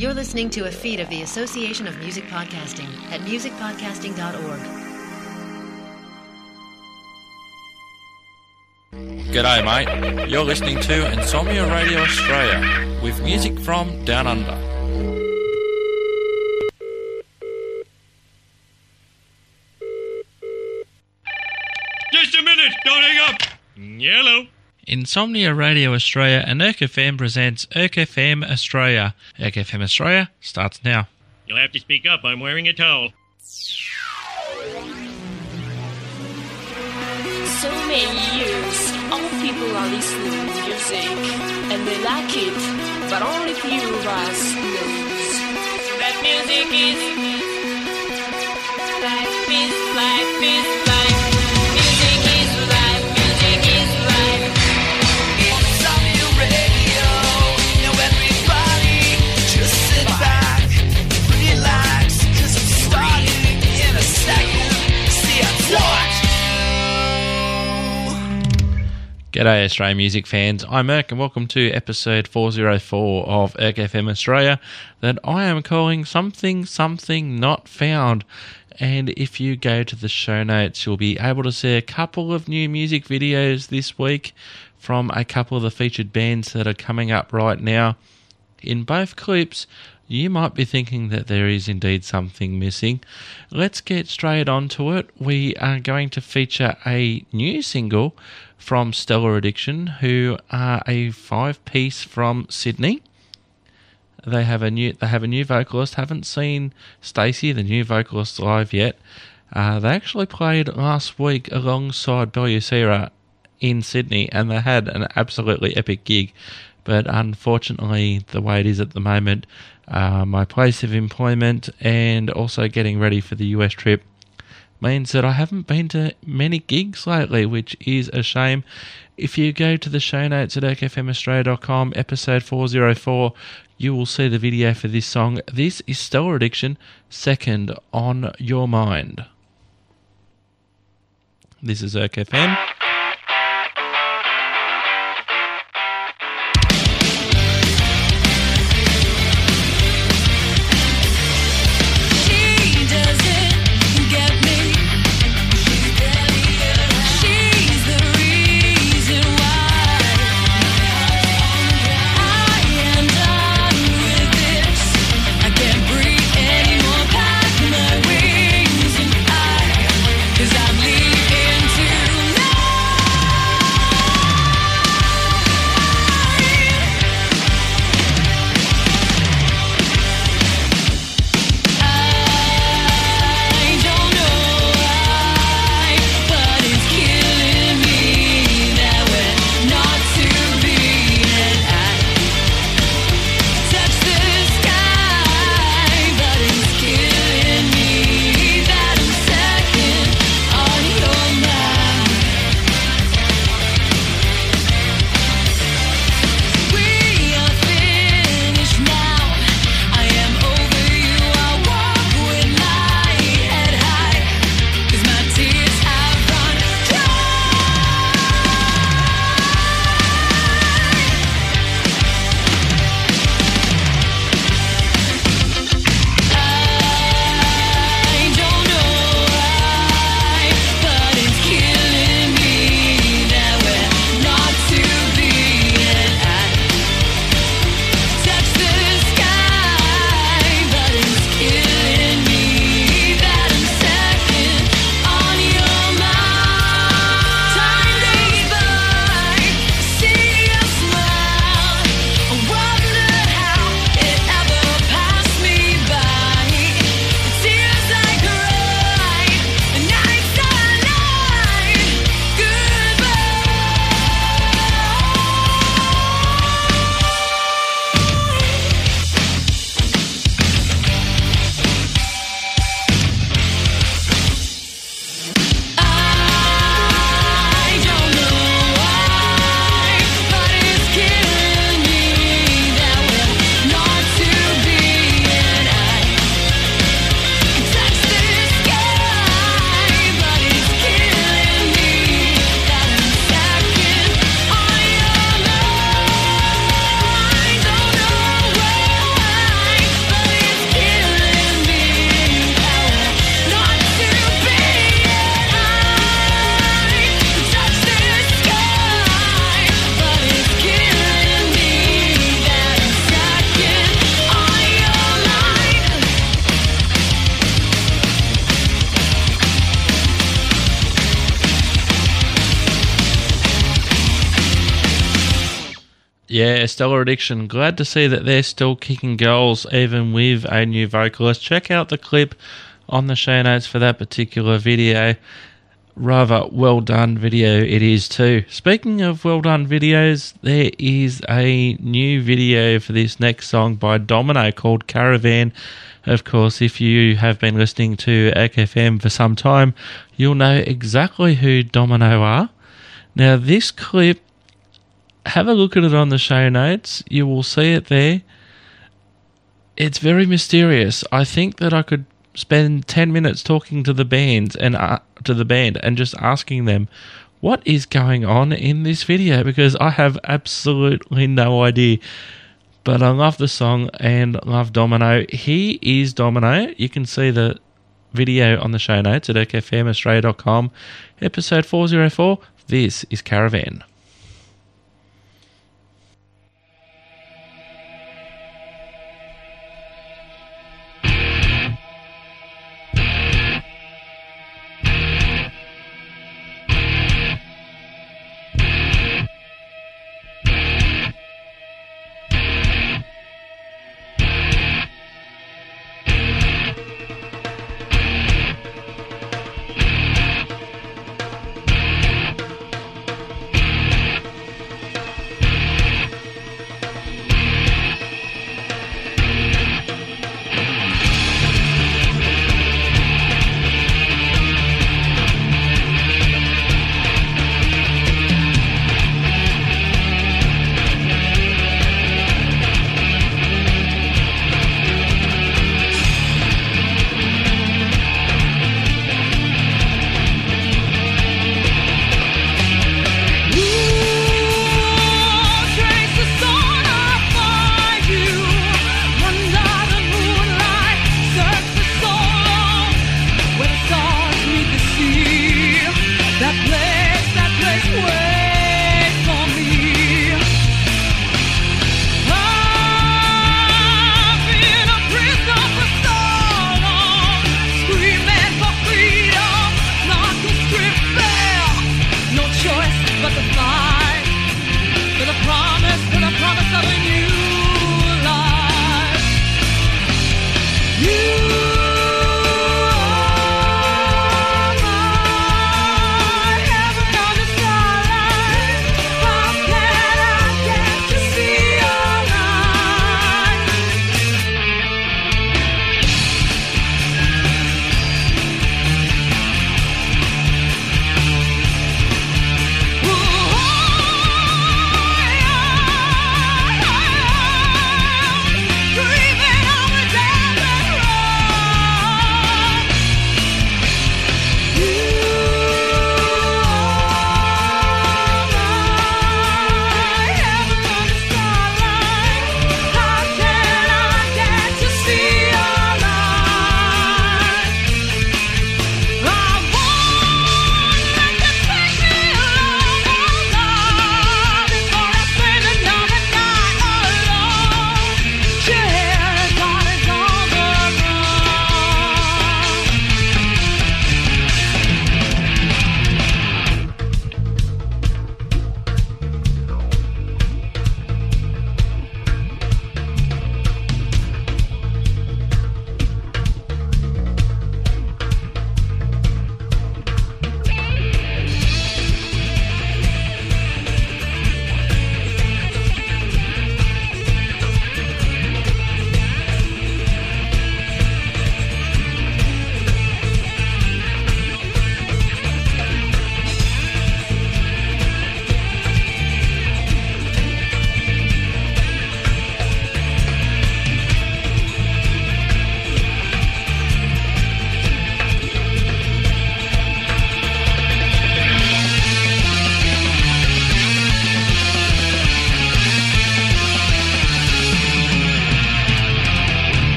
You're listening to a feed of the Association of Music Podcasting at musicpodcasting.org. G'day mate, you're listening to Insomnia Radio Australia with music from Down Under. Just a minute, don't hang up. Yellow. Insomnia Radio Australia and ErkFM presents ErkFM Australia. ErkFM Australia starts now. You'll have to speak up, I'm wearing a towel. So many years, all people are listening to music, and they like it, but only few of us knows that music is life. Music is life. Music is life. Insomnia Radio, now everybody just sit back, relax, 'cause it's starting in a second. See us watch. G'day Australian music fans, I'm Erk and welcome to episode 404 of ErkFM Australia that I am calling Something Not Found. And if you go to the show notes, you'll be able to see a couple of new music videos this week from a couple of the featured bands that are coming up right now. In both clips, you might be thinking that there is indeed something missing. Let's get straight on to it. We are going to feature a new single from Stellar Addiction, who are a 5-piece from Sydney. They have a new vocalist. Haven't seen Stacey, the new vocalist, live yet. They actually played last week alongside Bellucera in Sydney, and they had an absolutely epic gig. But unfortunately, the way it is at the moment, my place of employment and also getting ready for the US trip means that I haven't been to many gigs lately, which is a shame. If you go to the show notes at erkfmaustralia.com, episode 404, you will see the video for this song. This is Stellar Addiction, Second on Your Mind. This is ErkFM. Cause I'm leaving tonight. Yeah, Stellar Addiction. Glad to see that they're still kicking goals even with a new vocalist. Check out the clip on the show notes for that particular video. Rather well done video it is too. Speaking of well done videos, there is a new video for this next song by Domino called Caravan. Of course, if you have been listening to FM for some time, you'll know exactly who Domino are. Now this clip, have a look at it on the show notes. You will see it there. It's very mysterious. I think that I could spend 10 minutes talking to the band and just asking them what is going on in this video, because I have absolutely no idea. But I love the song and love Domino. He is Domino. You can see the video on the show notes at erkfmaustralia.com. Episode 404. This is Caravan.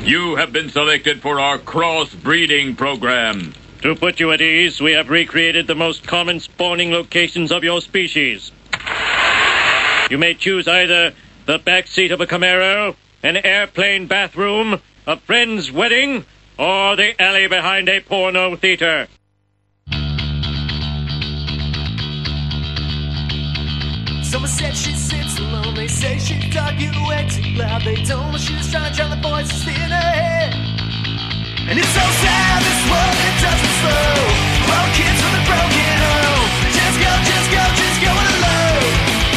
You have been selected for our cross-breeding program. To put you at ease, we have recreated the most common spawning locations of your species. You may choose either the back seat of a Camaro, an airplane bathroom, a friend's wedding, or the alley behind a porno theater. Someone said she sits alone. They say she's talking way too loud. They told her she was trying to drown the voices in her head. And it's so sad, this world, it doesn't slow. All kids from the broken home. Just go alone.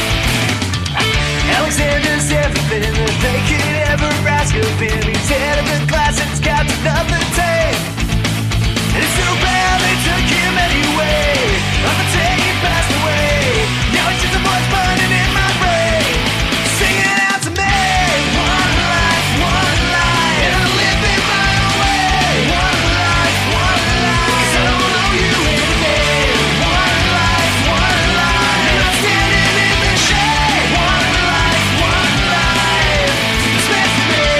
Alexander's everything that they could ever ask of him. He's head of the class and he's got nothing to take. And it's so bad they took him anyway. On the day he passed away. Now it's just a voice burning in my brain, singing out to me. One life, and I live it my own way. One life, 'cause I don't know you anything. One life, and I'm standing in the shade. One life, it's meant to be.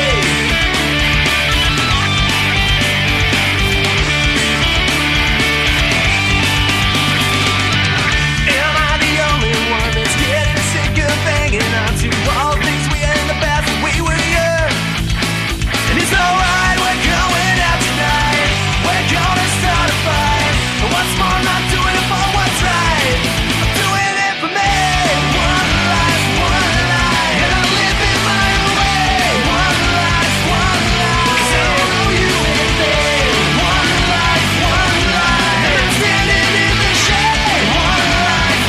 Am I the only one that's getting sick of hanging on to all things we had in the past when we were young? And it's alright, we're going out tonight. We're gonna start a fight. But what's more, I'm not doing it for what's right. I'm doing it for me. One life, and I live it my own way. One life, 'cause I don't know you anything. One life, and I'm standing in the shade. One life.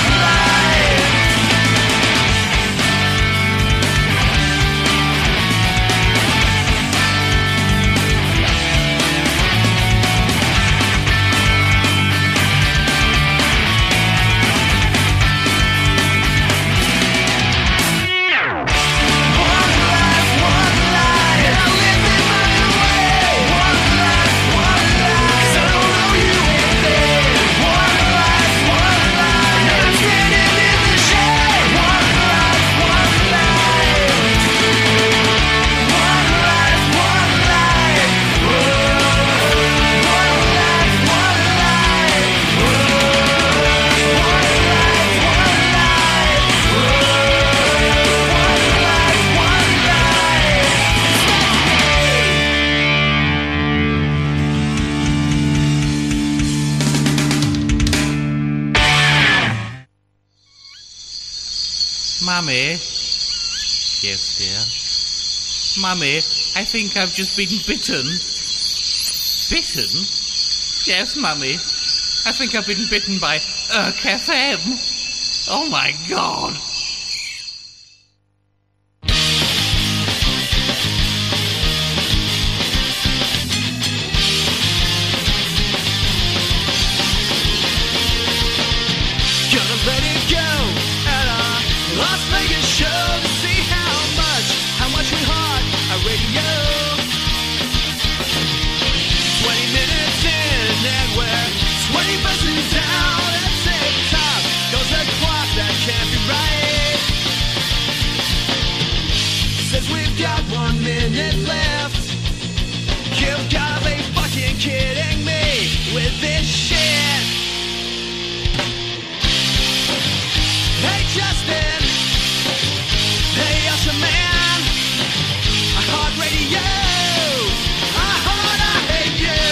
Mummy? Yes, dear? Mummy, I think I've just been bitten. Bitten? Yes, Mummy. I think I've been bitten by Irk FM. Oh my God. Gonna let it go at our Las Vegas show to see how much we heart our radio. 20 minutes in and we're 20% down. At TikTok goes a clock that can't be right. Says we've got 1 minute left. You've gotta be fucking kidding me with this shit. Hey Justin, hey Usher Man, I heart radio, I hate you.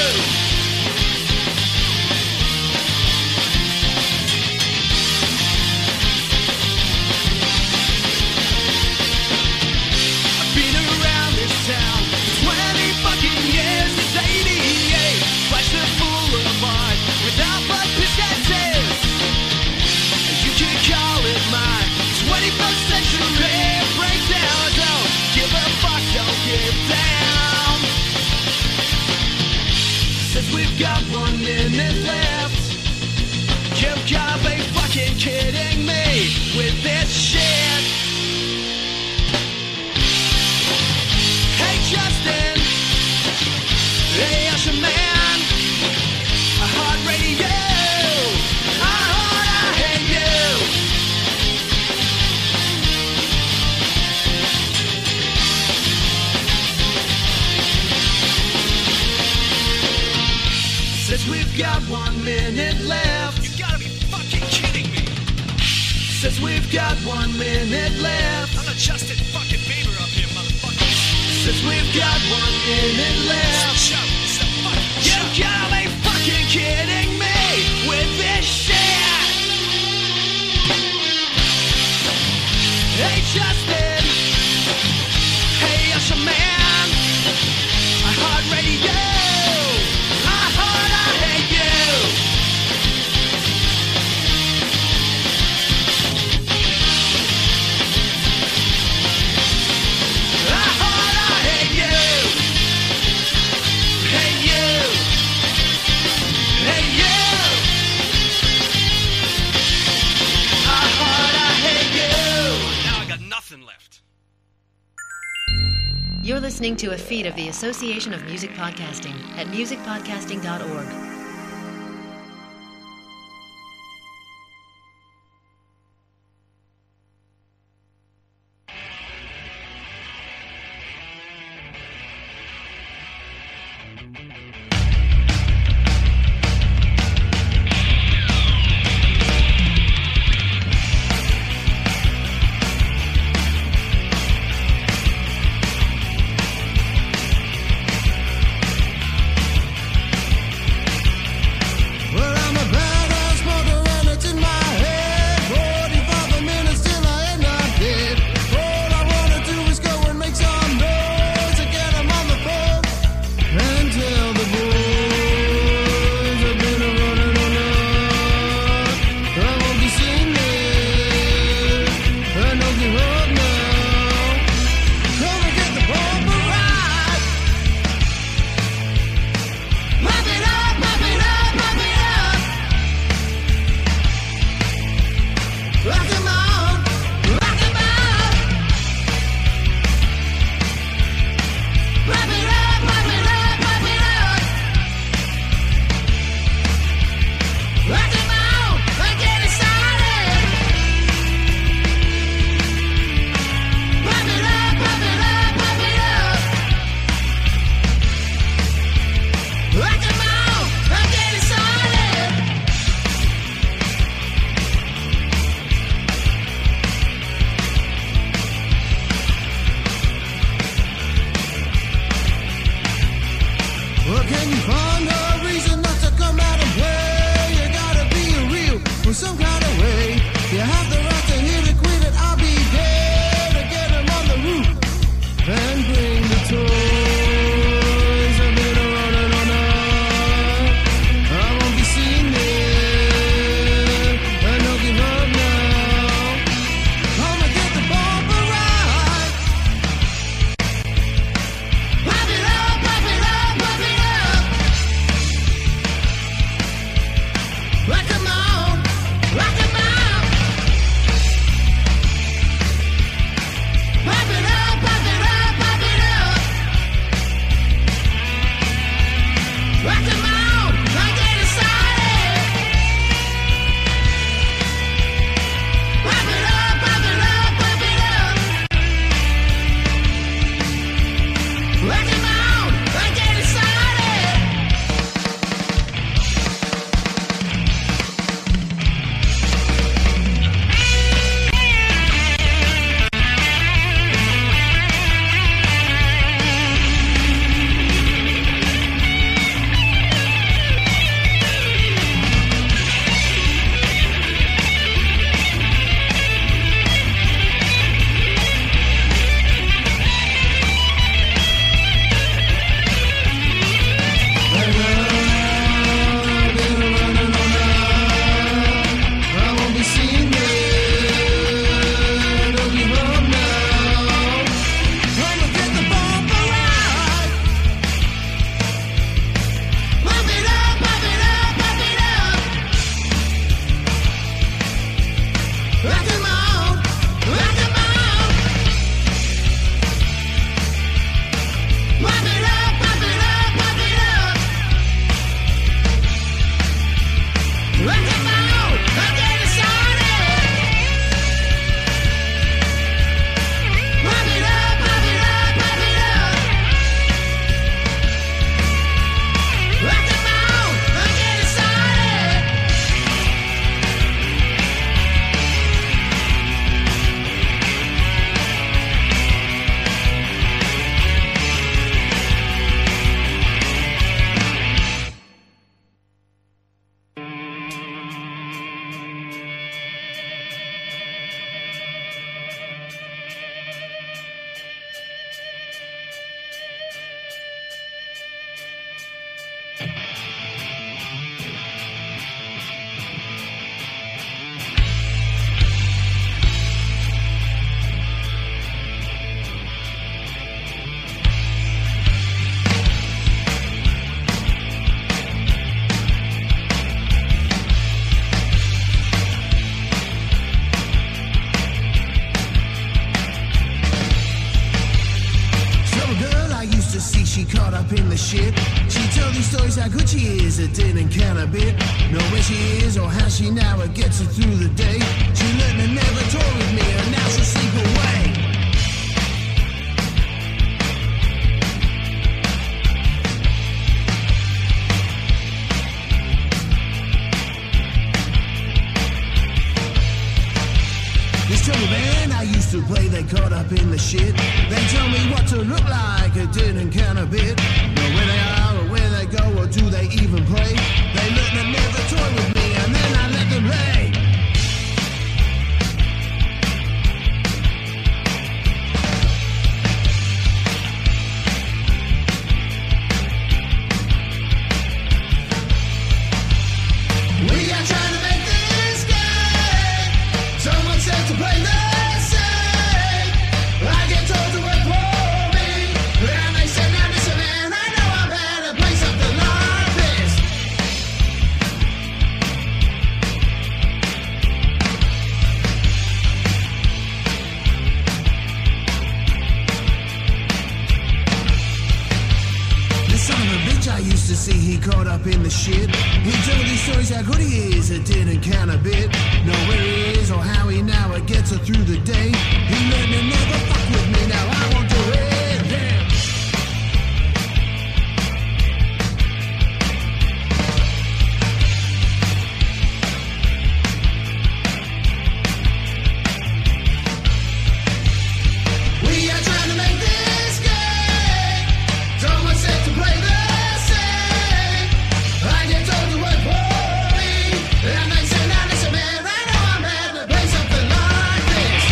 I've been around this town 20 fucking years, since 88, flashed a boulevard without but pistaches. You can call it my 21st century breakdown. Don't give a fuck, don't give down. Since we've got 1 minute left, you've gotta be fucking kidding me with this shit. Hey Justin, hey Usher Man, I heart radio, I hate you. we've got 1 minute left. You gotta be fucking kidding me. Says we've got 1 minute left. I'm the Justin fucking Bieber up here, motherfucker. Says we've got 1 minute left. Show. It's the fucking You show. gotta be fucking kidding me with this shit. Hey Justin, hey Usher Man, I heart radio, I hate you. I hate you. Hate you. Hate you. I hate you. Now I got nothing left. You're listening to a feed of the Association of Music Podcasting at musicpodcasting.org. Well, I'm a badass mother and it's in my head. 45 minutes till I end up dead. All I wanna do is go and make some noise and get 'em on the phone and tell the boys I've been running all night. I won't be seen there. I don't give up now. Come and get the bumper ride. Pop it up, pop it up, pop it up. Rock 'em on, rock 'em on. Pop it up, pop it up, pop it up. Rock 'em on, and get it started. Pop it up, pop it up, pop it up. Rock 'em on, and get it started. Well, can you find a reason not to come out and play? You gotta be real in some kind of way. You have the right to hit it, quit it. I'll be there to get 'em on the roof and bring the toys. I've been running all night. I won't be seen there. I don't give up now. Come and get the bumper ride. Pop it up, pop it up, pop it up. Rock 'em on, rock she caught up in the shit. She told these stories how good she is, it didn't count a bit. Know where she is or how she now gets her through the day. She learned to never toy with me and now she'll sleep away. This trouble band I used to play, they caught up in the shit. They tell me what to look like, it didn't count a bit. Know where they are or where they go or do they even play. They learn to never toy with me and then I let them play. We are trying to make this game. Someone said to play the same. I get told to wait for me. And they say, now listen, man, I know I better play something like this. This son of a bitch I used to see, he caught up in the shit. He told these stories how good he is, it didn't count a bit. Know where he is or how he now gets her through the day. He learned to never fuck with me, now I want to hit him. We are trying to make this game. Someone said to play the same. I get told to wait for me. And they say, now listen, man, I know I'm mad to play something like this.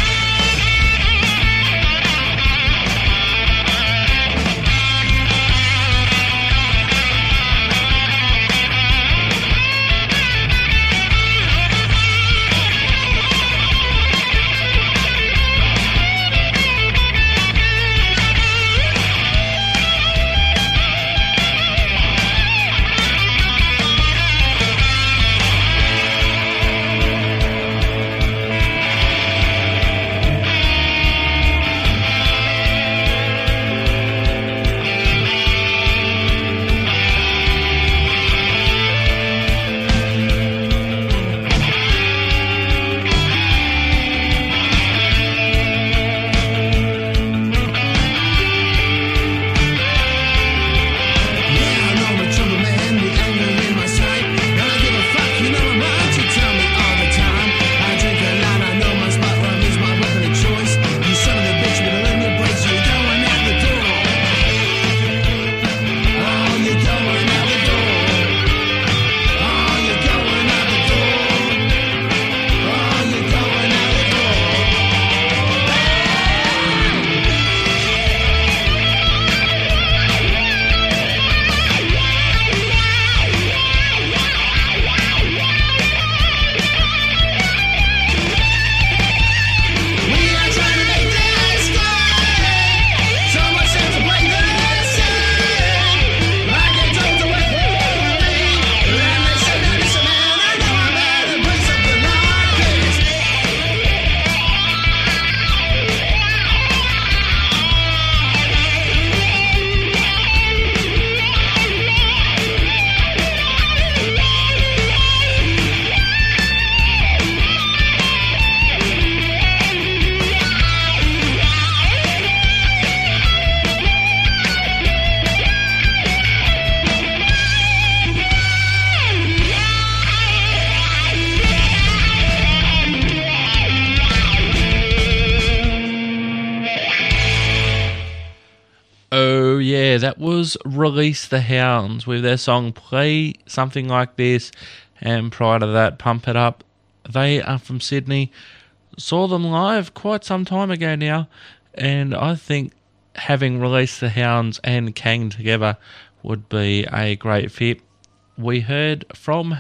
Oh, yeah, that was Release the Hounds with their song Play Something Like This, and prior to that, Pump It Up. They are from Sydney. Saw them live quite some time ago now, and I think having Release the Hounds and Kang together would be a great fit. We heard from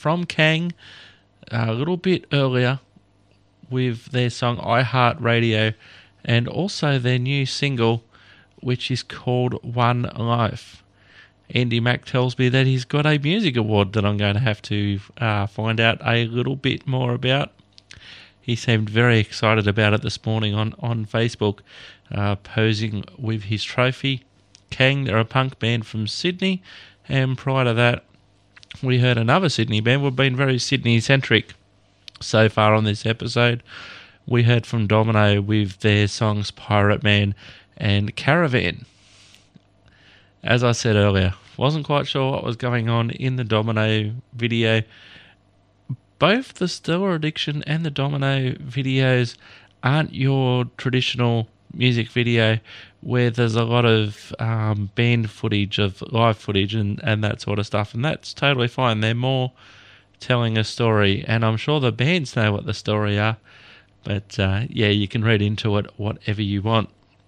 Kang a little bit earlier with their song I Heart Radio, and also their new single, which is called One Life. Andy Mack tells me that he's got a music award that I'm going to have to find out a little bit more about. He seemed very excited about it this morning on Facebook, posing with his trophy. Kang. They're a punk band from Sydney. And prior to that, we heard another Sydney band. We've been very Sydney-centric so far on this episode. We heard from Domino with their songs Pirate Man and Caravan. As I said earlier, wasn't quite sure what was going on in the Domino video. Both the Stellar Addiction and the Domino videos aren't your traditional music video where there's a lot of band footage, of live footage and that sort of stuff, and that's totally fine. They're more telling a story, and I'm sure the bands know what the story are, but yeah, you can read into it whatever you want.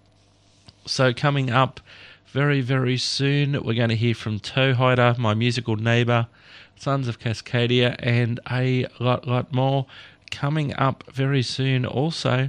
So coming up very, very soon, we're going to hear from Toehider, My Musical Neighbour, Sons of Cascadia, and a lot more. Coming up very soon also,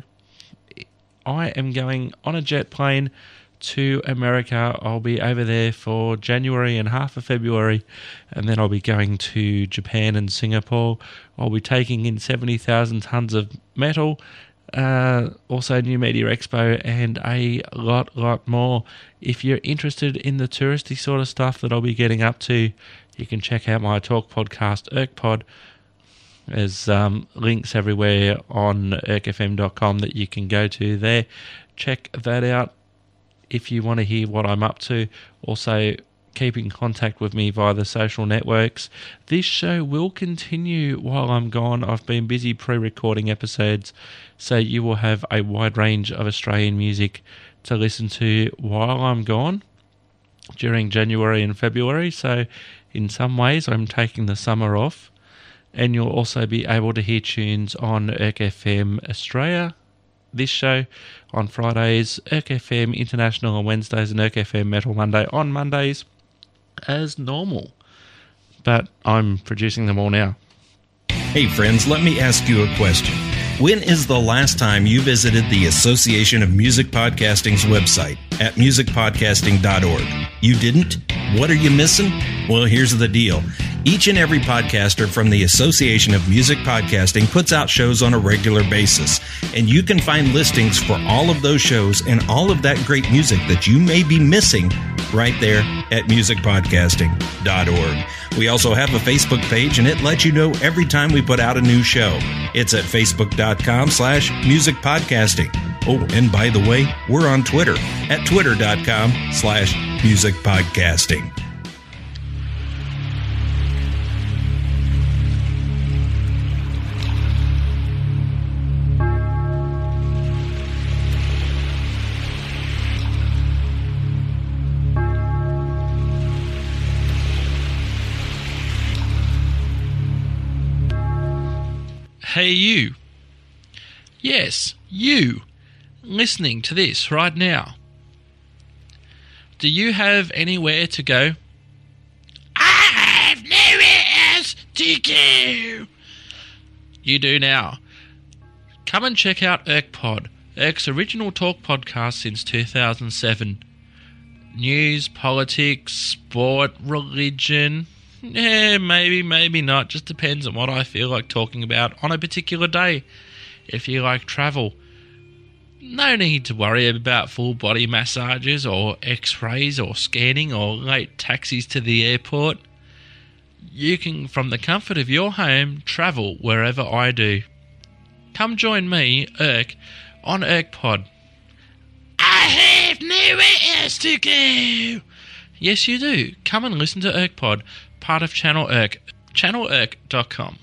I am going on a jet plane to America. I'll be over there for January and half of February, and then I'll be going to Japan and Singapore. I'll be taking in 70,000 tons of metal, also New Media Expo, and a lot more. If you're interested in the touristy sort of stuff that I'll be getting up to, you can check out my talk podcast, ErkPod. There's links everywhere on erkfm.com that you can go to there. Check that out if you want to hear what I'm up to. Also, keep in contact with me via the social networks. This show will continue while I'm gone. I've been busy pre-recording episodes, so you will have a wide range of Australian music to listen to while I'm gone during January and February. So in some ways, I'm taking the summer off. And you'll also be able to hear tunes on Erk FM Australia, this show on Fridays, Erk FM International on Wednesdays, and Erk FM Metal Monday on Mondays as normal. But I'm producing them all now. Hey friends, let me ask you a question. When is the last time you visited the Association of Music Podcasting's website at musicpodcasting.org? You didn't? What are you missing? Well, here's the deal. Each and every podcaster from the Association of Music Podcasting puts out shows on a regular basis, and you can find listings for all of those shows and all of that great music that you may be missing right there at musicpodcasting.org. We also have a Facebook page, and it lets you know every time we put out a new show. It's at facebook.com/musicpodcasting. Oh, and by the way, we're on Twitter at twitter.com/musicpodcasting. Hey you. Yes, you. Listening to this right now. Do you have anywhere to go? I have nowhere else to go. You do now. Come and check out ErkPod, Erk's original talk podcast since 2007. News, politics, sport, religion. Yeah, maybe not. Just depends on what I feel like talking about on a particular day. If you like travel, no need to worry about full body massages or x-rays or scanning or late taxis to the airport. You can, from the comfort of your home, travel wherever I do. Come join me, Erk, on ErkPod. I have nowhere else to go. Yes, you do. Come and listen to ErkPod, part of Channel Erk, channelerk.com.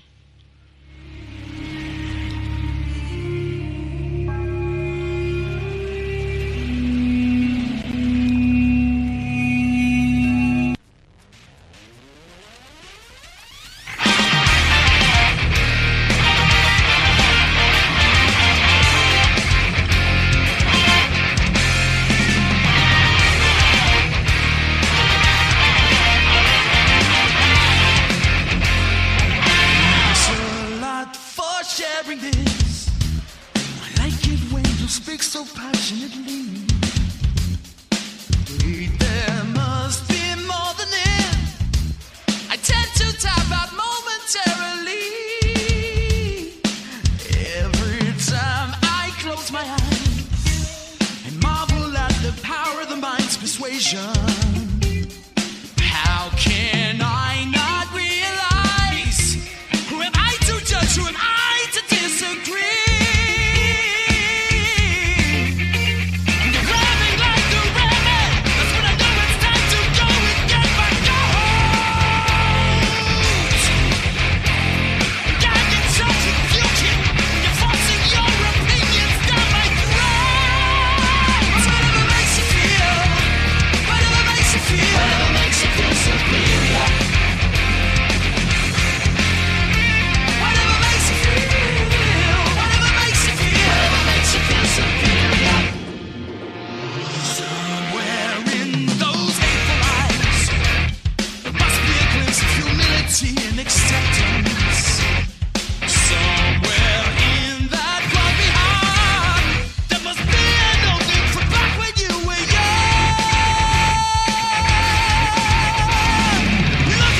Persuasion. makes you feel superior. Whatever makes you feel, whatever makes you feel, whatever makes you feel superior. Somewhere in those hateful eyes, there must be a glimpse of humility and acceptance. Somewhere in that grumpy heart, there must be an opening from back when you were young. You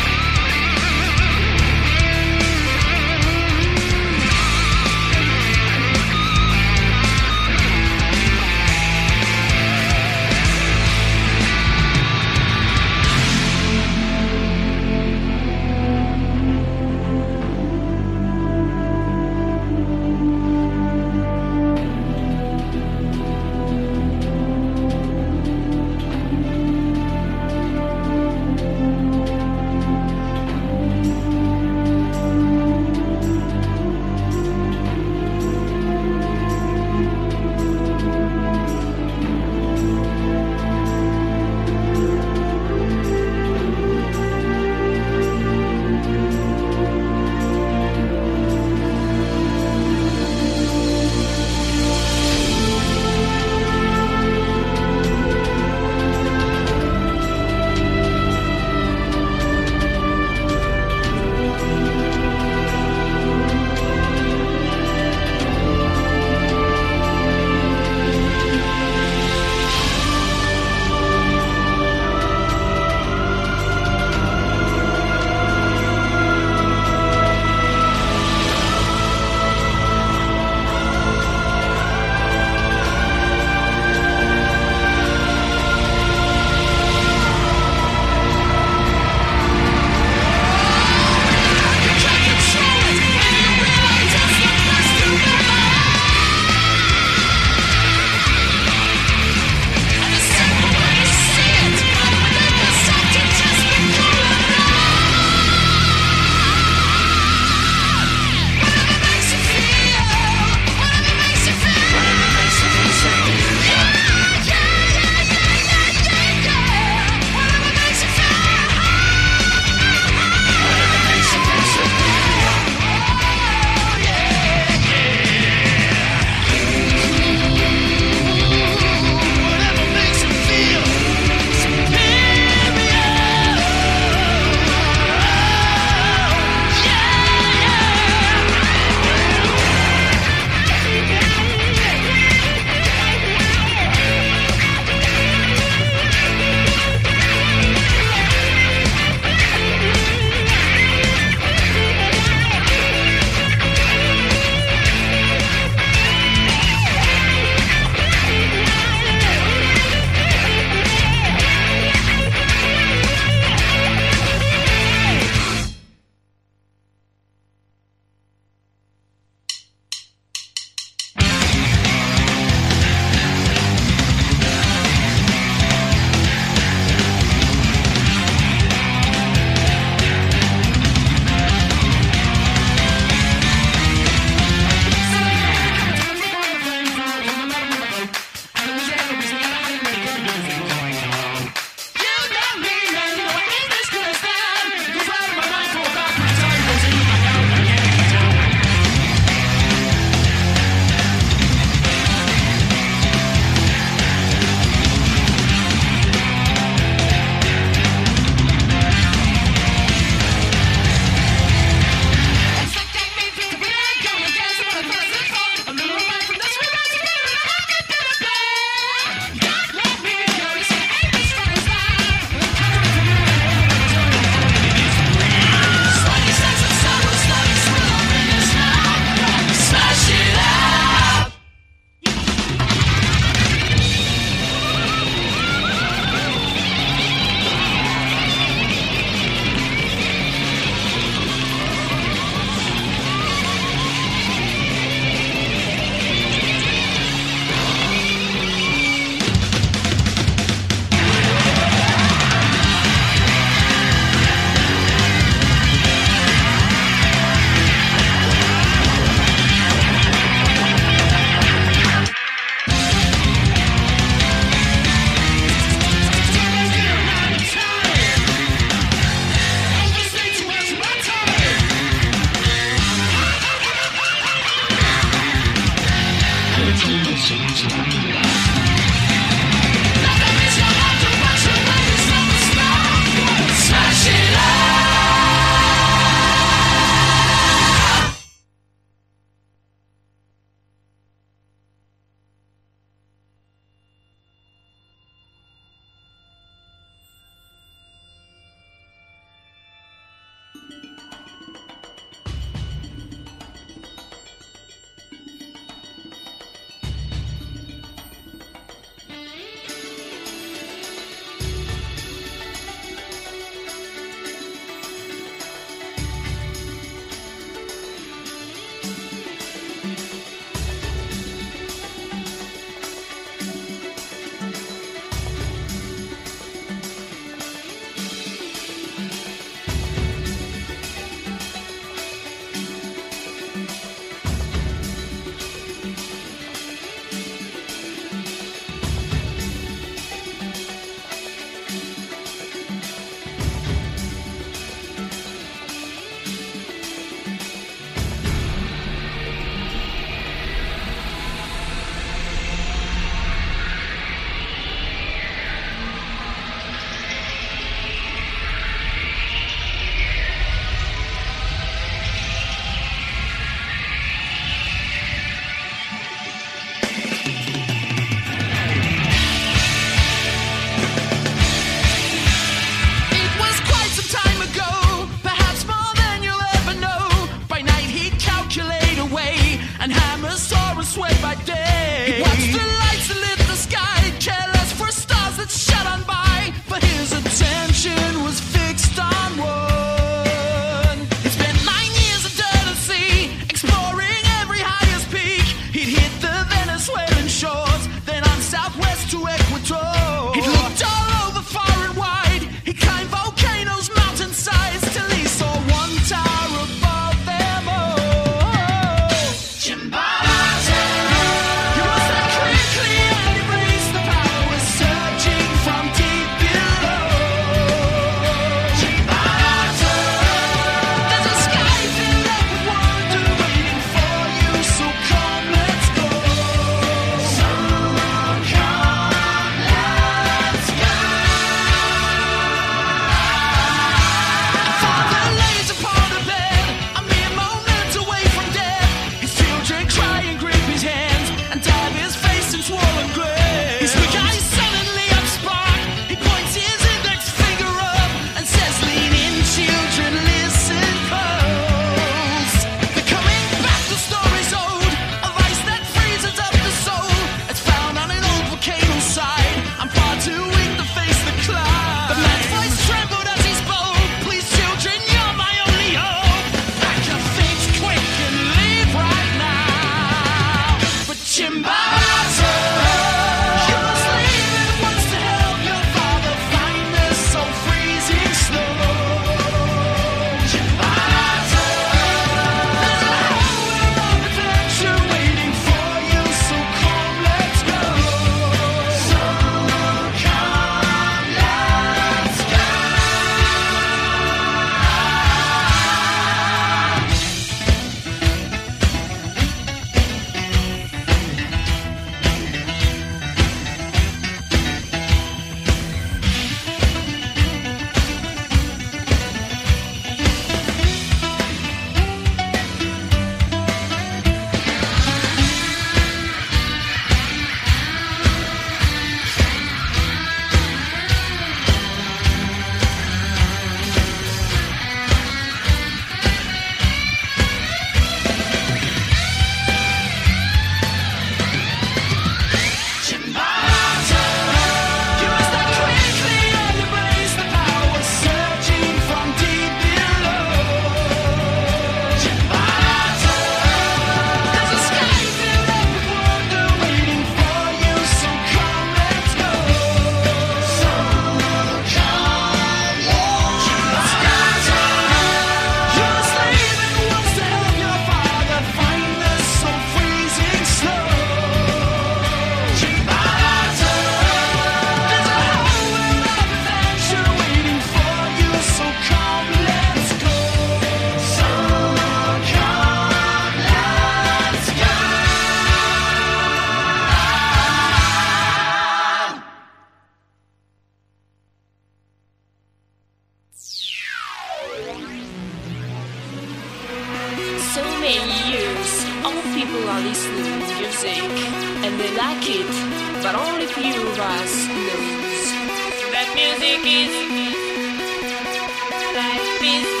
so many years, all people are listening to music, and they like it, but only few of us knows that music is life is life.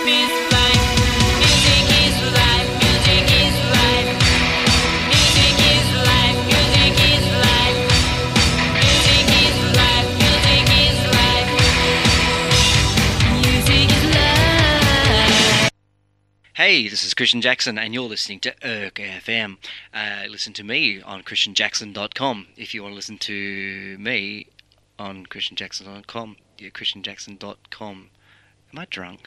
is life. Music is life. Music is life. Music is life. Music is life. Music is life. Music is life. Music is life. Hey, this is Christian Jackson, and you're listening to Erk FM. Listen to me on ChristianJackson.com. If you want to listen to me on ChristianJackson.com, yeah, ChristianJackson.com. Am I drunk?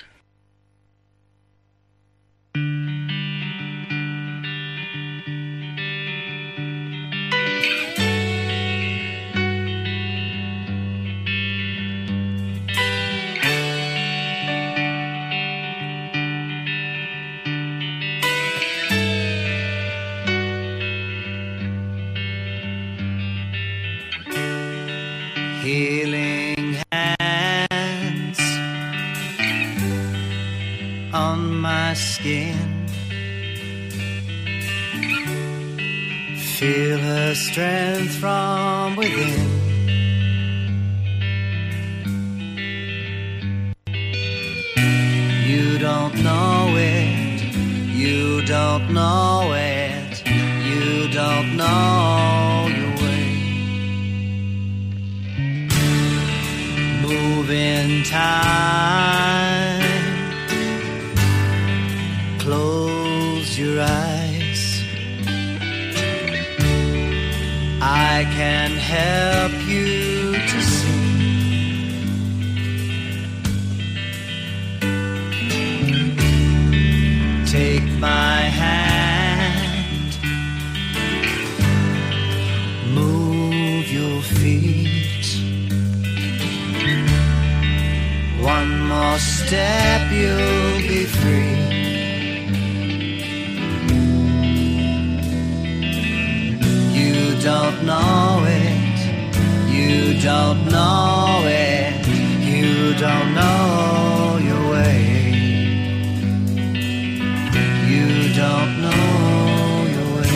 Healing hands on my skin. Feel her strength from within. You don't know it. You don't know it. You don't know your way. Move in time. Close your eyes. I can help you to see. Take my hand. Move your feet. One more step, you'll be free. You don't know it. You don't know it. You don't know your way. You don't know your way.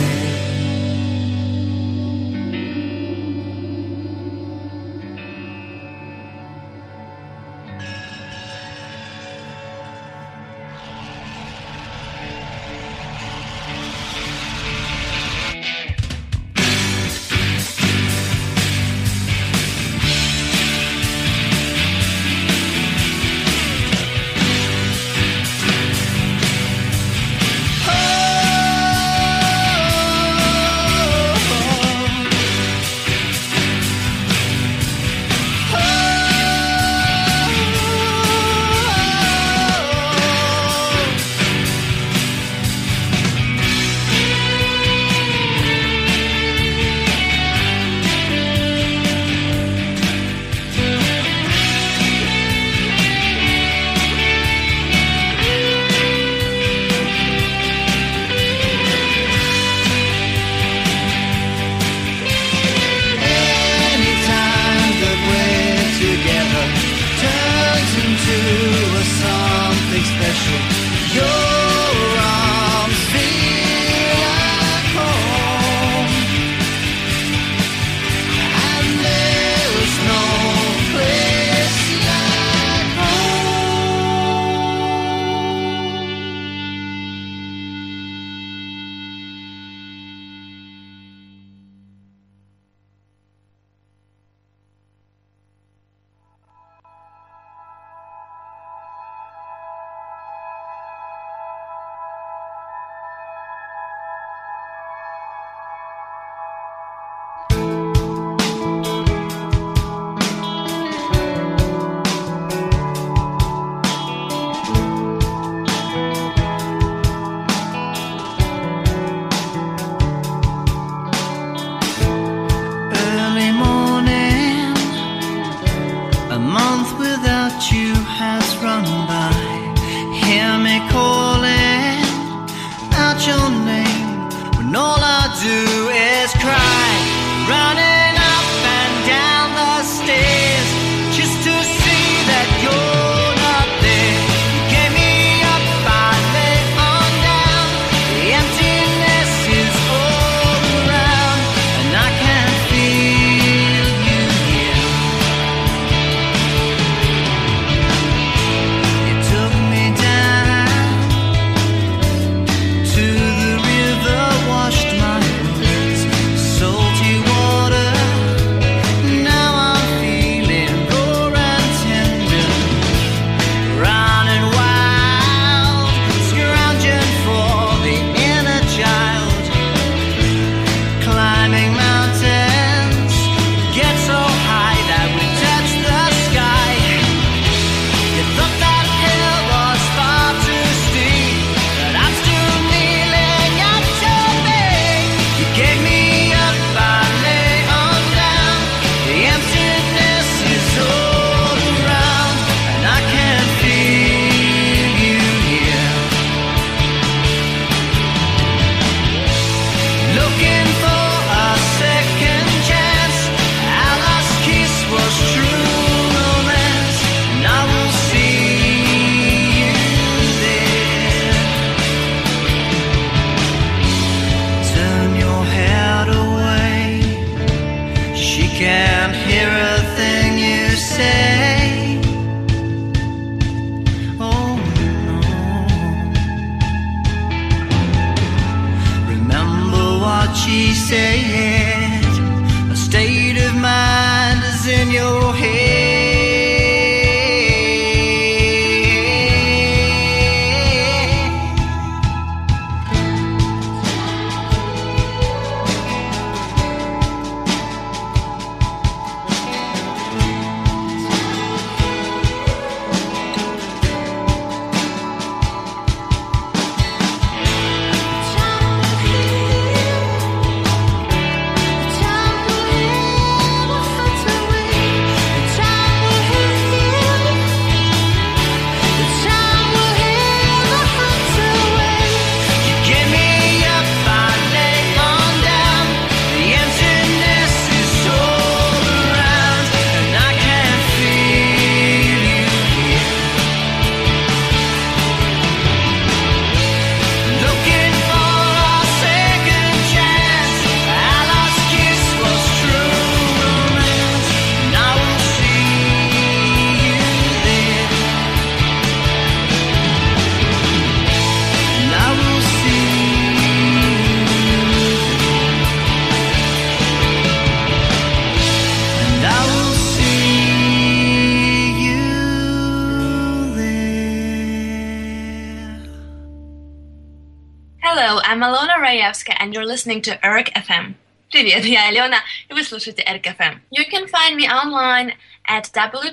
I'm Alona Rayevska, and you're listening to ERK FM. Привет, я Алена, и вы слушаете ERK FM. You can find me online at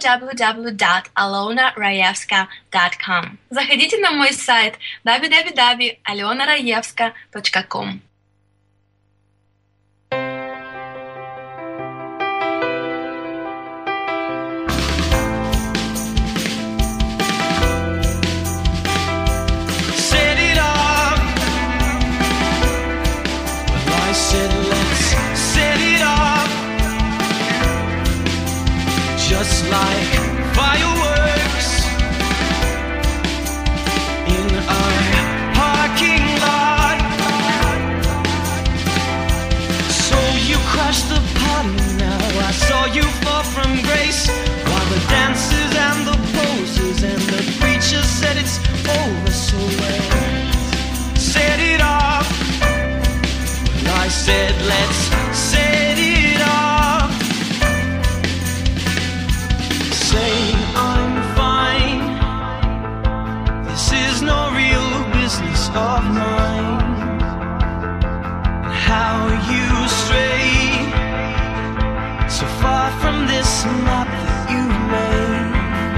www.alonarayevska.com. Заходите на мой сайт www.alonarayevska.com. Just like fireworks in a parking lot. So you crashed the party now. I saw you fall from grace, while the dancers and the posers and the preacher said it's over. So let's set it off. Well, I said let's set it off. Say I'm fine. This is no real business of mine. And how you stray so far from this map that you made,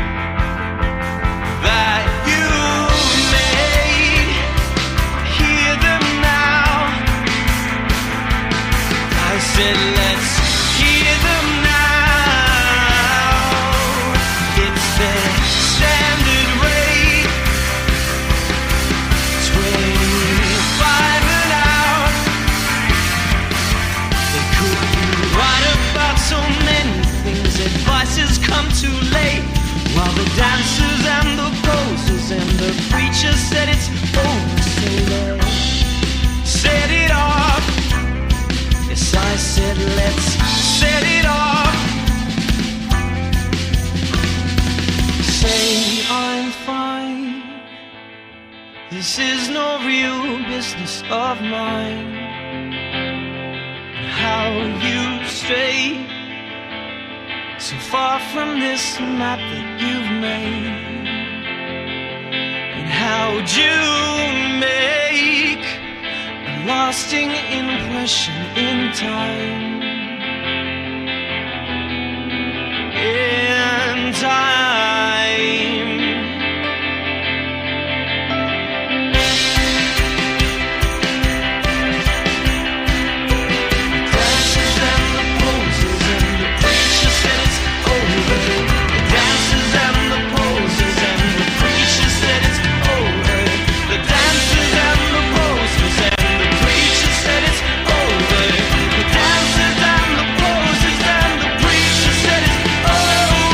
that you made. Hear them now. I said let's hear them now. Standard rate, 25 an hour. They could write about so many things. Advice has come too late, while the dancers and the posers and the preacher said it's over. So let's set it off. Yes, I said let's set it off. Say I'm fine. This is no real business of mine. How you stray so far from this map that you've made, and how'd you make a lasting impression in time? In time. Dancers and the posers and the preacher said it's over. The dancers and the posers and the preacher said it's over. The dancers and the posers and the preacher said it's over. The dancers and the posers and the preacher said it's over.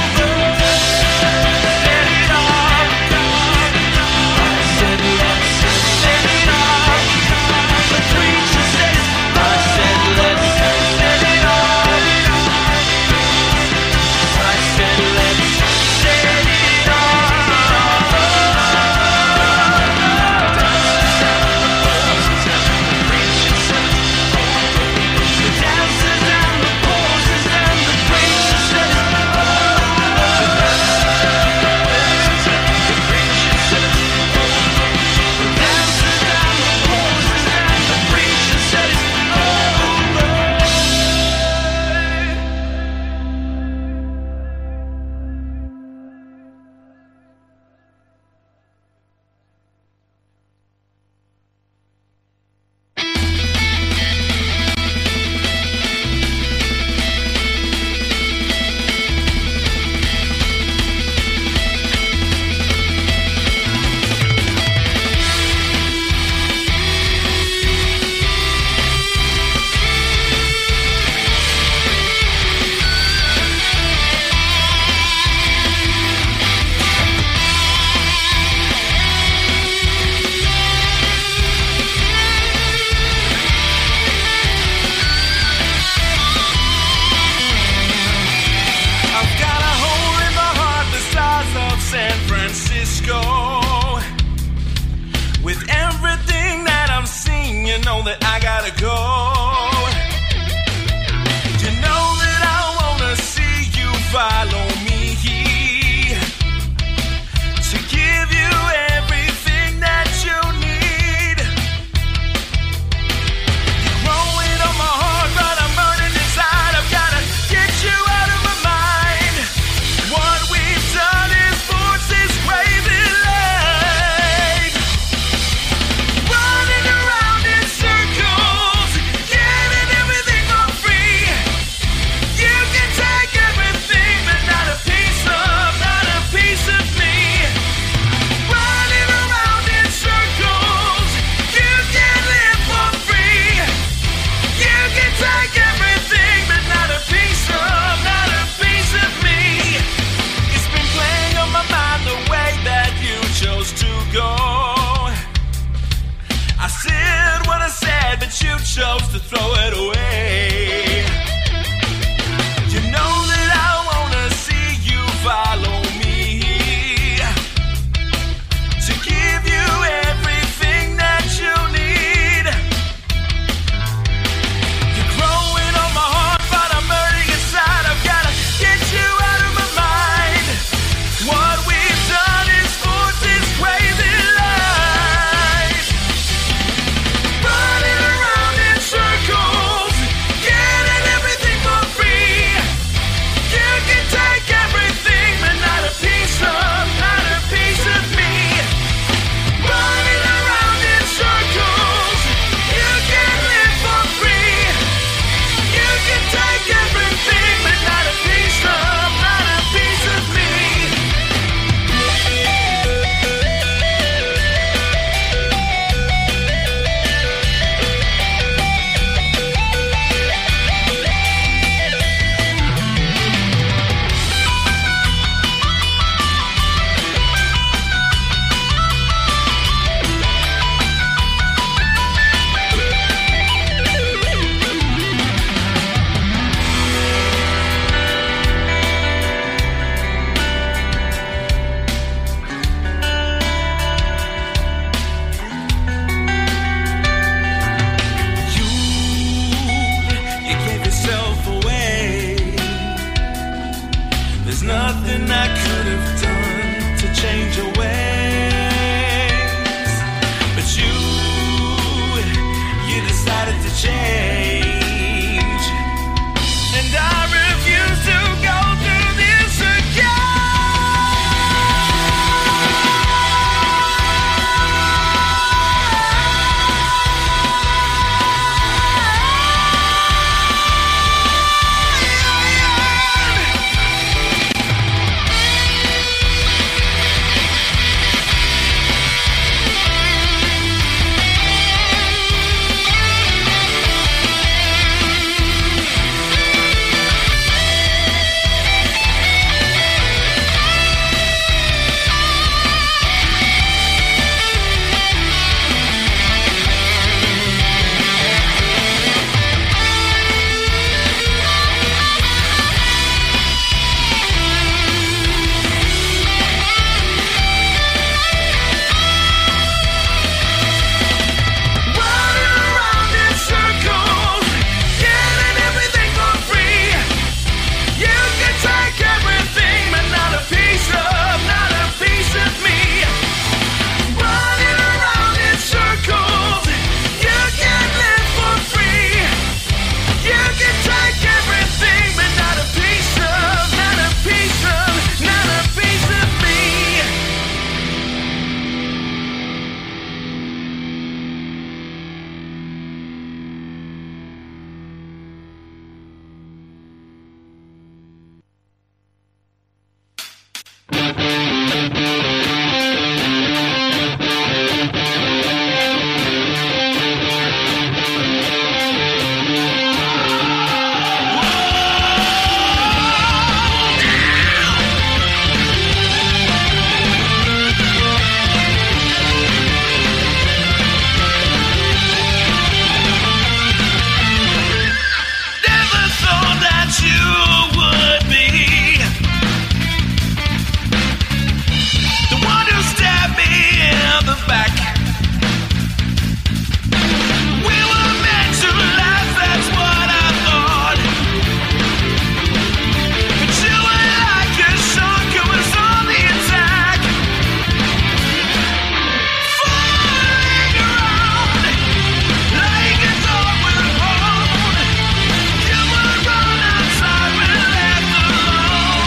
I could have done to change your ways, but you decided to change, and I refuse to go through this again.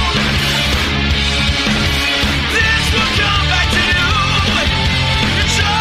Show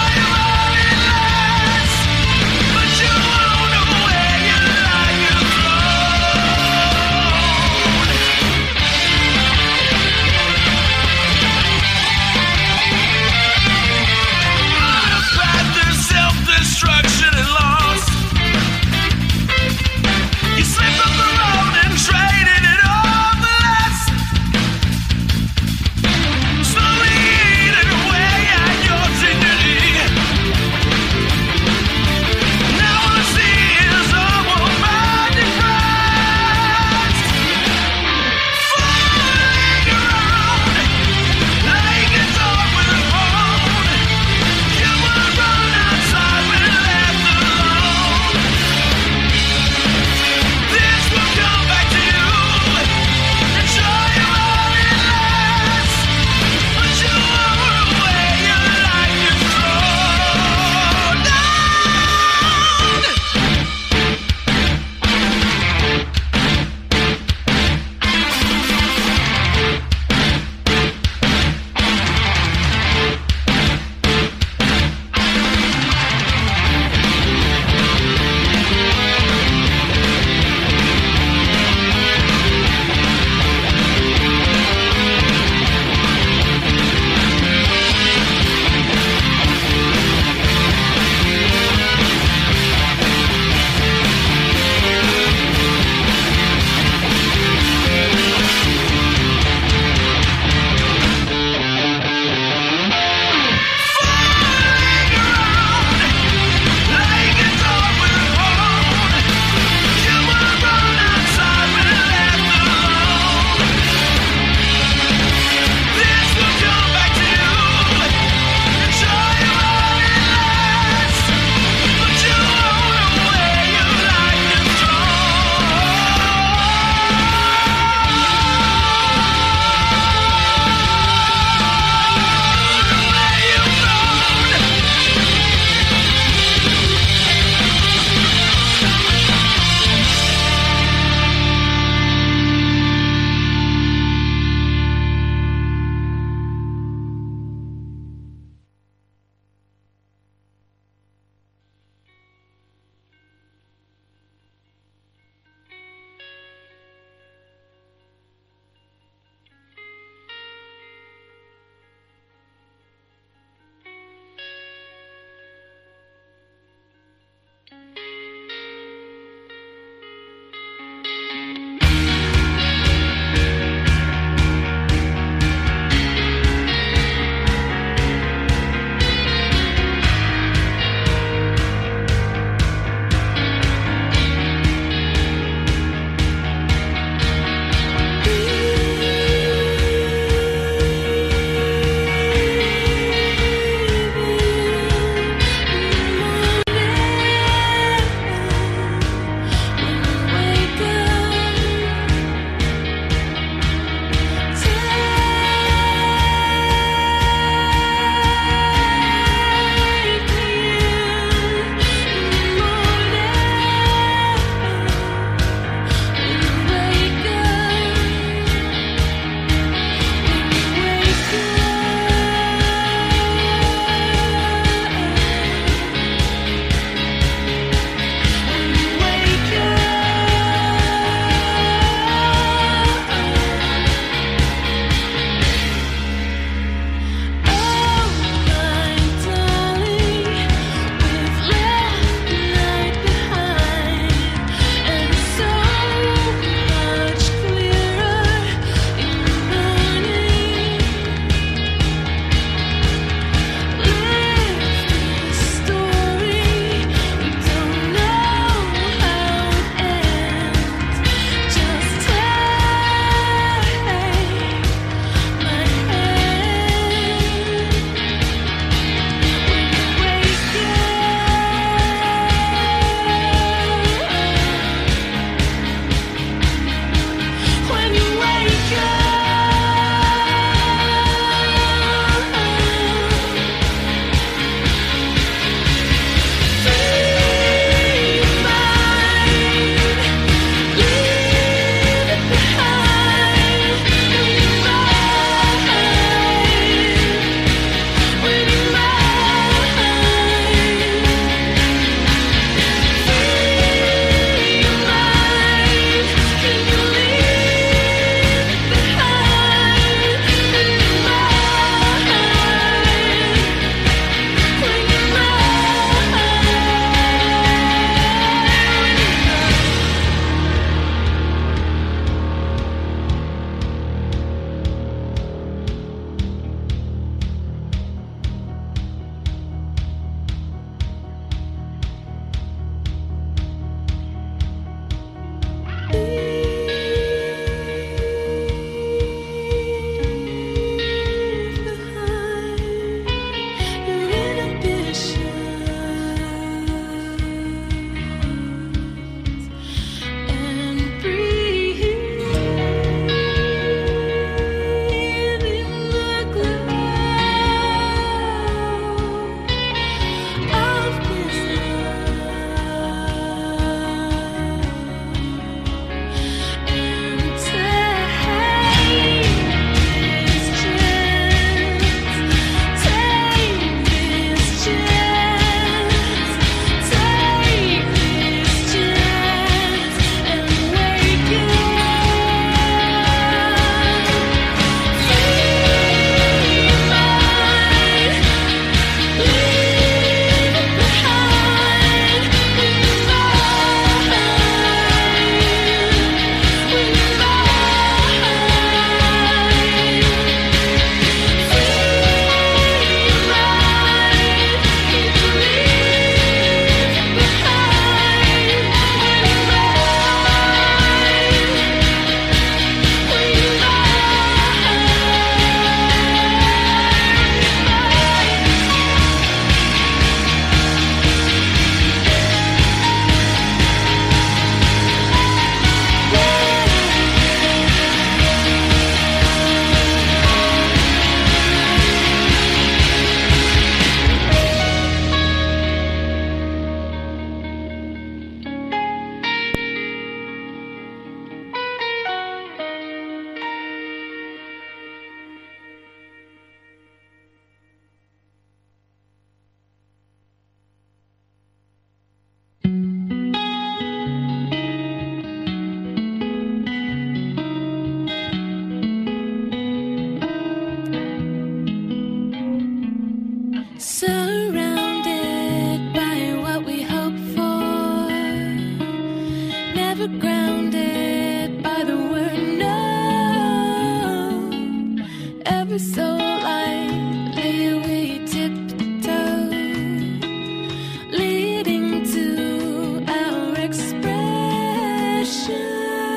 ever so lightly we tiptoe, leading to our expression.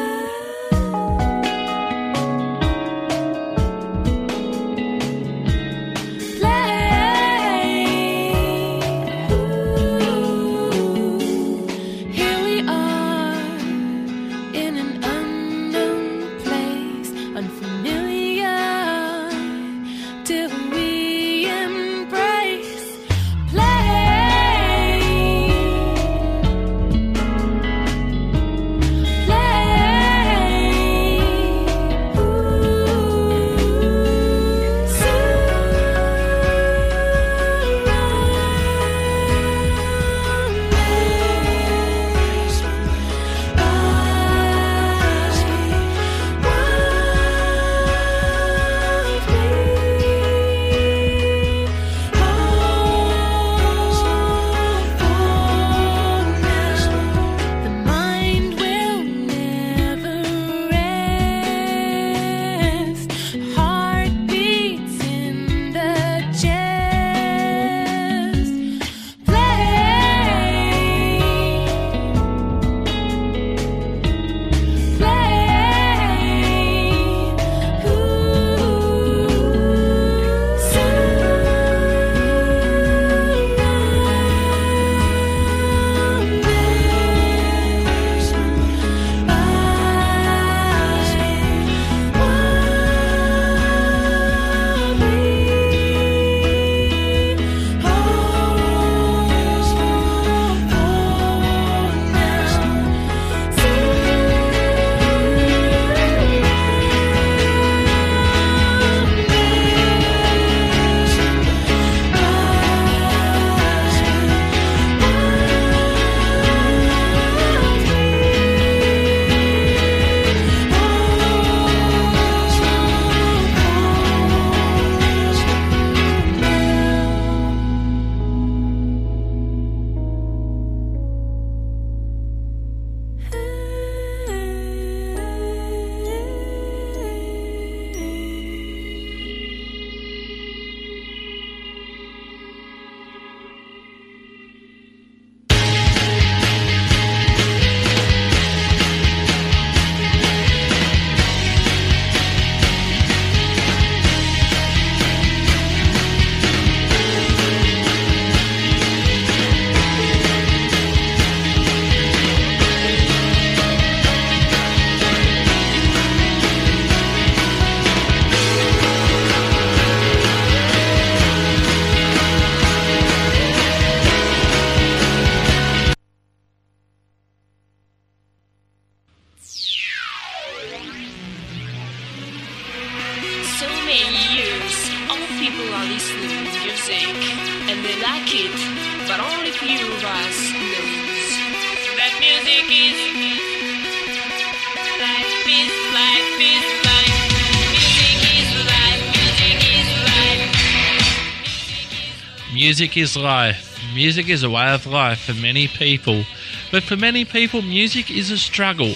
Music is life. Music is a way of life for many people. But for many people, music is a struggle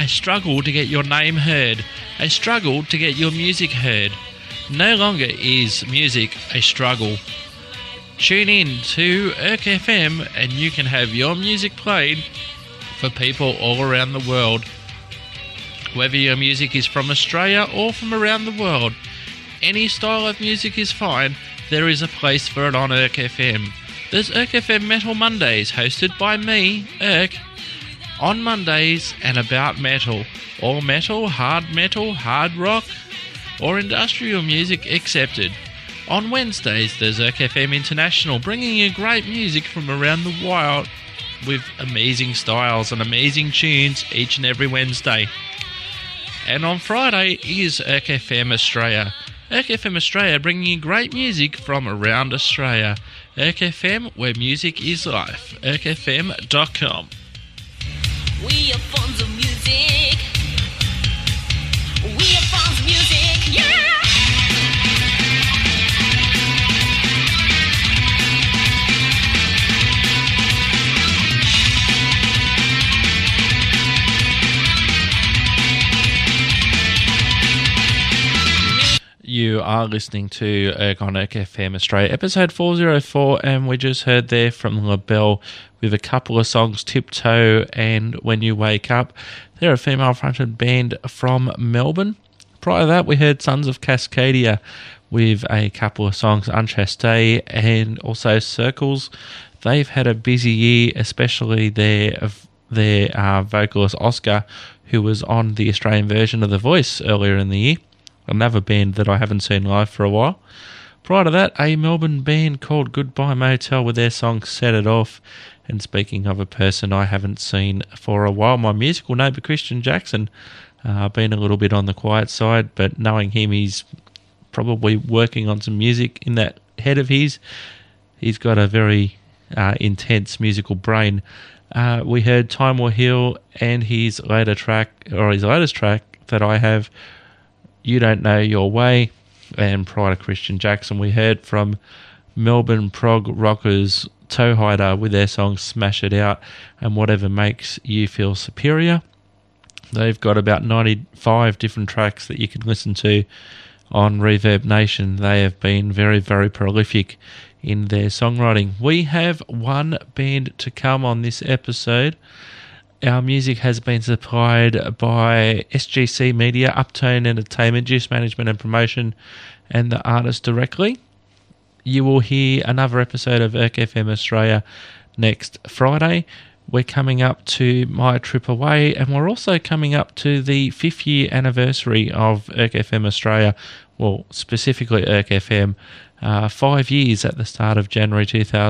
to get your name heard, a struggle to get your music heard. No longer is music a struggle. Tune in to Erk FM and you can have your music played for people all around the world. Whether your music is from Australia or from around the world, any style of music is fine. There is a place for it on Erk FM. There's Erk FM Metal Mondays, hosted by me, Erk, on Mondays and about metal. All metal, hard rock, or industrial music accepted. On Wednesdays, there's Erk FM International, bringing you great music from around the world with amazing styles and amazing tunes each and every Wednesday. And on Friday is Erk FM Australia. Erk FM Australia bringing you great music from around Australia. Erk FM, where music is life. ErkFM.com. We are fans of music. We are fans of music, yeah! You are listening to Erg on Erg FM Australia, episode 404, and we just heard there from LaBelle with a couple of songs, Tiptoe and When You Wake Up. They're a female-fronted band from Melbourne. Prior to that, we heard Sons of Cascadia with a couple of songs, Unchaste and also Circles. They've had a busy year, especially their vocalist Oscar, who was on the Australian version of The Voice earlier in the year. Another band that I haven't seen live for a while. Prior to that, a Melbourne band called Goodbye Motel with their song Set It Off. And speaking of a person I haven't seen for a while, my musical neighbour Christian Jackson, been a little bit on the quiet side, but knowing him, he's probably working on some music in that head of his. He's got a very intense musical brain. We heard Time Will Heal and his latest track that I have, You Don't Know Your Way. And prior to Christian Jackson, we heard from Melbourne prog rockers Toe Hider with their song Smash It Out and Whatever Makes You Feel Superior. They've got about 95 different tracks that you can listen to on Reverb Nation. They have been very, very prolific in their songwriting. We have one band to come on this episode. Our music has been supplied by SGC Media, Uptone Entertainment, Juice Management and Promotion, and the artist directly. You will hear another episode of Erg FM Australia next Friday. We're coming up to my trip away, and we're also coming up to the 5th year anniversary of Erg FM Australia, well, specifically Erg FM, 5 years at the start of January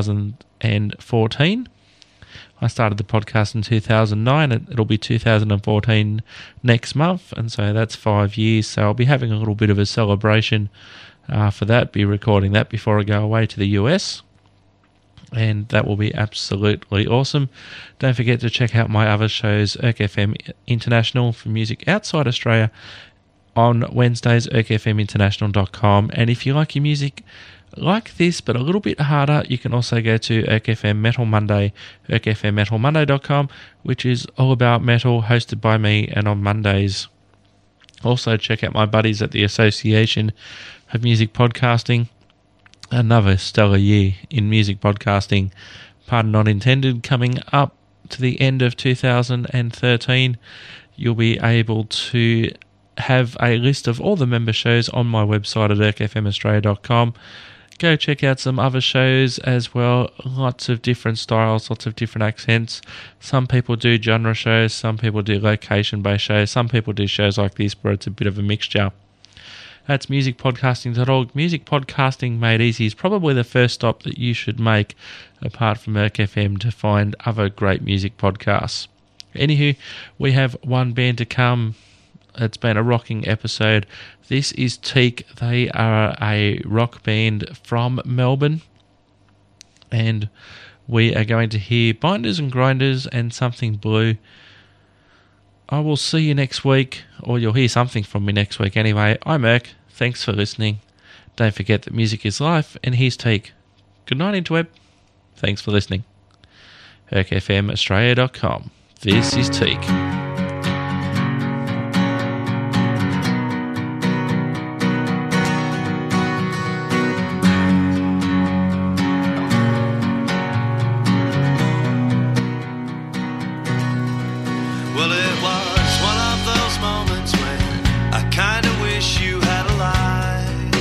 2014. I started the podcast in 2009. It'll be 2014 next month, and so that's 5 years. So I'll be having a little bit of a celebration for that, be recording that before I go away to the US, and that will be absolutely awesome. Don't forget to check out my other shows, Erg FM International for music outside Australia, on Wednesdays, ergfminternational.com. And if you like your music like this, but a little bit harder, you can also go to Erg FM Metal Monday, ergfmmetalmonday.com, which is all about metal, hosted by me, and on Mondays. Also, check out my buddies at the Association of Music Podcasting. Another stellar year in music podcasting, pardon not intended, coming up to the end of 2013. You'll be able to have a list of all the member shows on my website at ergfmaustralia.com. Go check out some other shows as well. Lots of different styles, lots of different accents. Some people do genre shows, some people do location-based shows, some people do shows like this where it's a bit of a mixture. That's musicpodcasting.org. Music Podcasting Made Easy is probably the first stop that you should make, apart from Erg FM, to find other great music podcasts. Anywho, we have one band to come. It's been a rocking episode. This is Teak. They are a rock band from Melbourne, and we are going to hear Binders and Grinders and Something Blue. I will see you next week, or you'll hear something from me next week anyway. I'm Erg. Thanks for listening. Don't forget that music is life, and here's Teak. Good night, interweb. Thanks for listening. ergfmaustralia.com. This is Teak. Well, it was one of those moments when I kinda wish you had a light.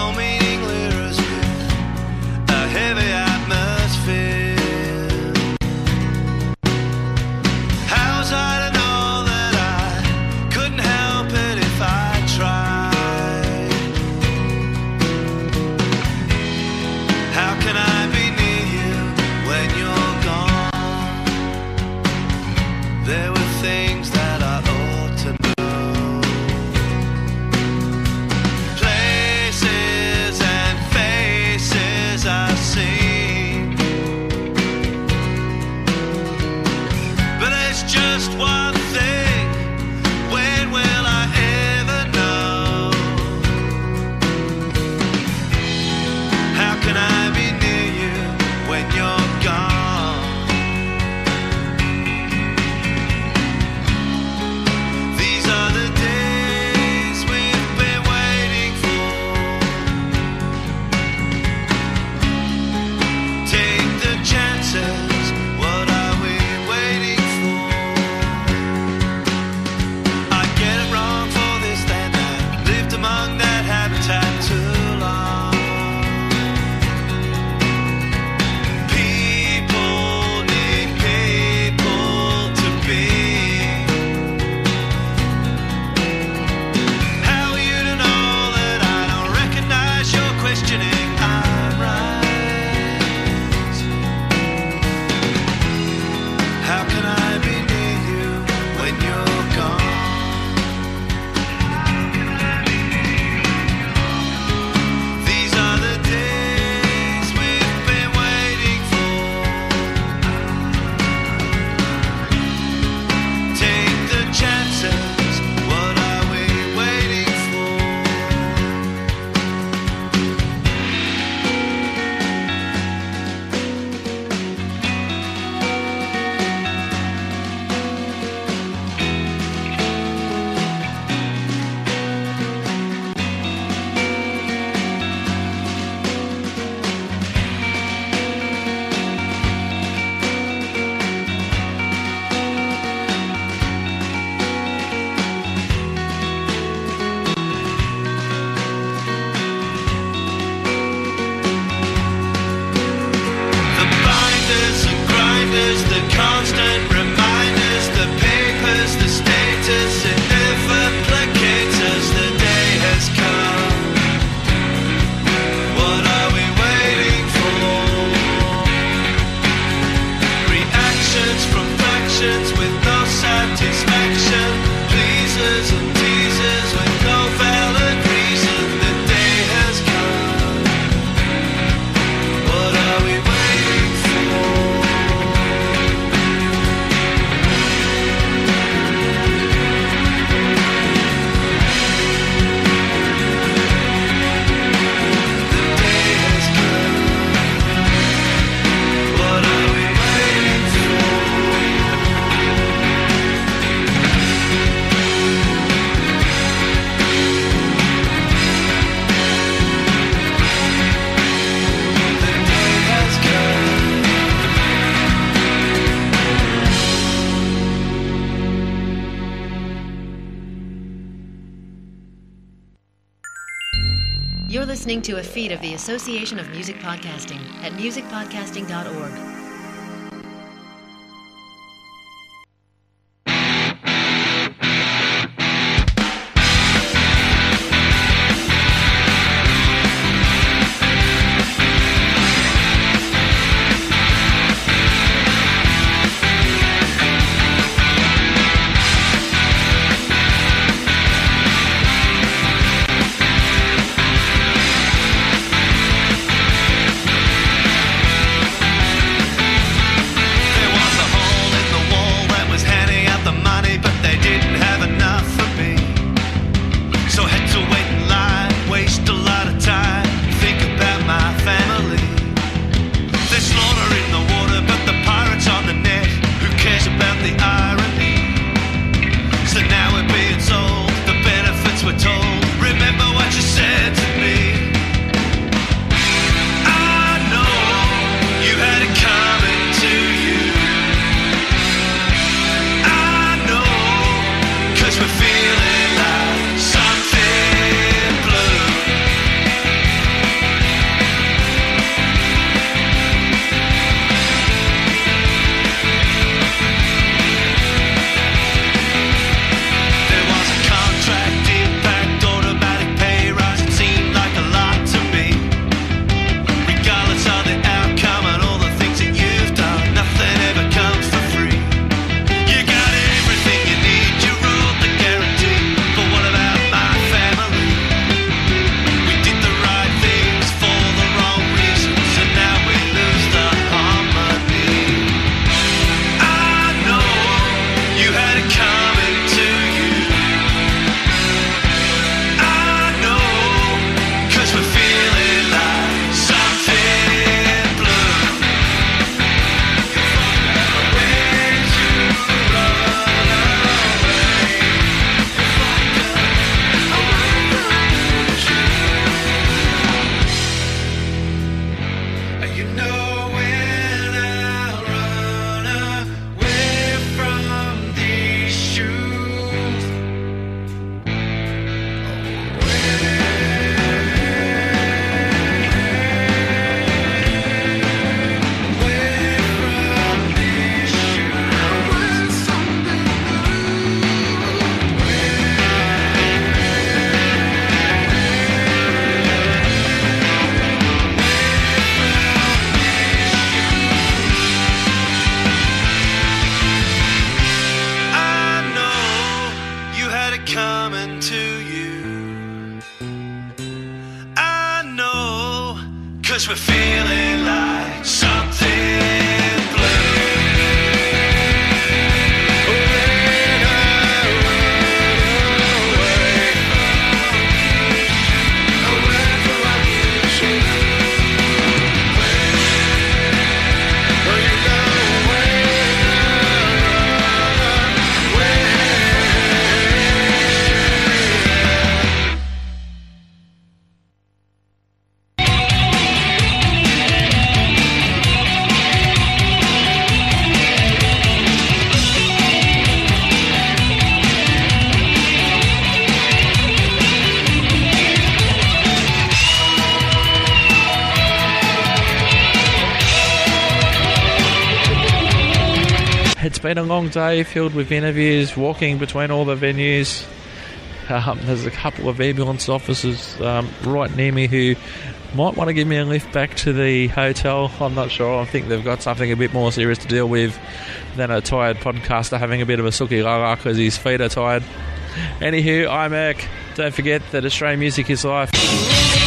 Well-meaning lyrics with a heavy atmosphere. constant reminders, the papers, the status, it never placates us. The day has come. What are we waiting for? Reactions from factions with no satisfaction, pleasers and teasers with no valid reason. The day has come. What are we waiting for? You're listening to a feed of the Association of Music Podcasting at musicpodcasting.org. we're feeling like something blue. When I run away, wherever I wish you. When you go been a long day filled with interviews, walking between all the venues. There's a couple of ambulance officers right near me who might want to give me a lift back to the hotel. I'm not sure. I think they've got something a bit more serious to deal with than a tired podcaster having a bit of a sookie lala because his feet are tired. Anywho, I'm Erk. Don't forget that Australian music is life.